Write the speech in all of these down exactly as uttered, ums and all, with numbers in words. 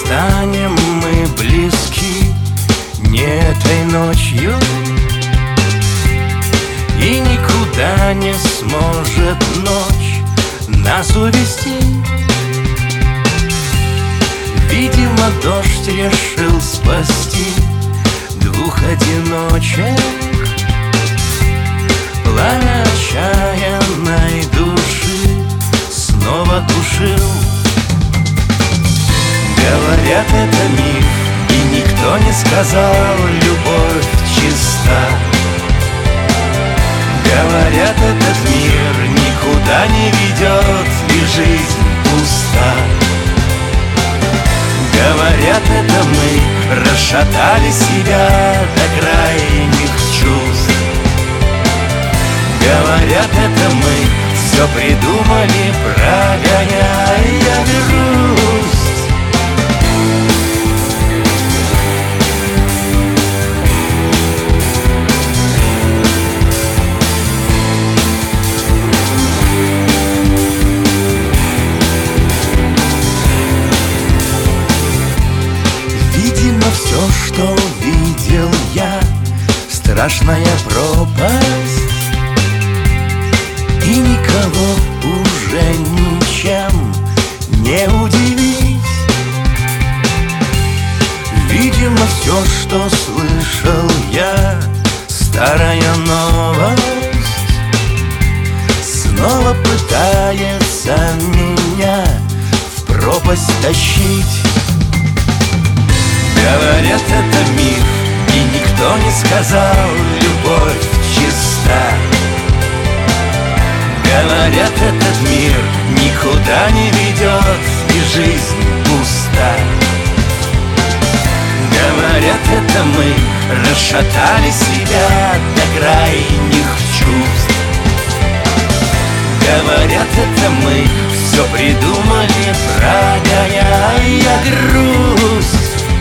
станем мы близки не этой ночью, и никуда не сможет ночь нас увести. Видимо, дождь решил спасти двух одиночек. Пламя отчаянной души снова тушил. Говорят, это миф, и никто не сказал, любовь чиста. Говорят, этот мир никуда не ведет, и жизнь пуста. Говорят, это мы расшатали себя до крайних чувств. Говорят, это мы все придумали, прогоняя грусть. Видимо, все, что видел я, страшная пропасть, и никого уже ничем не удивить. Видимо, все, что слышал я, старая новость, снова пытается меня в пропасть тащить. Говорят, это миф, и никто не сказал, любовь чиста. Говорят, этот мир никуда не ведет, и жизнь пуста. Говорят, это мы расшатали себя до крайних чувств. Говорят, это мы все придумали, прогоняя грусть.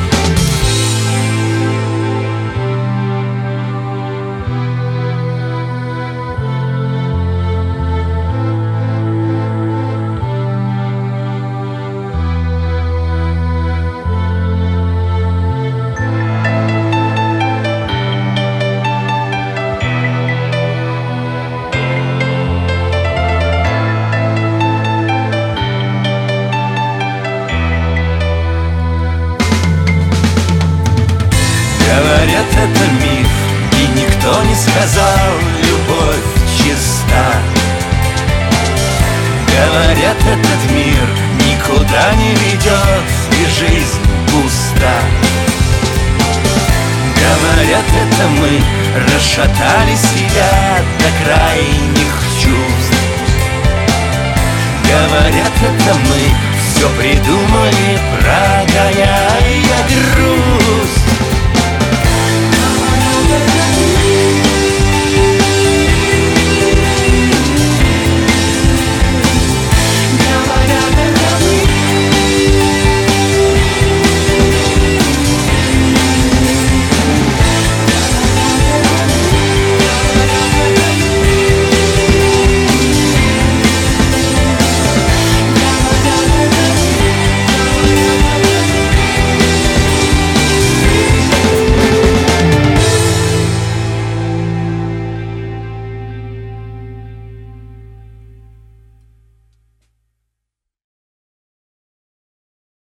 Говорят, это миф, и никто не сказал, любовь чиста. Говорят, этот мир никуда не ведет, и жизнь пуста. Говорят, это мы расшатали себя до крайних чувств. Говорят, это мы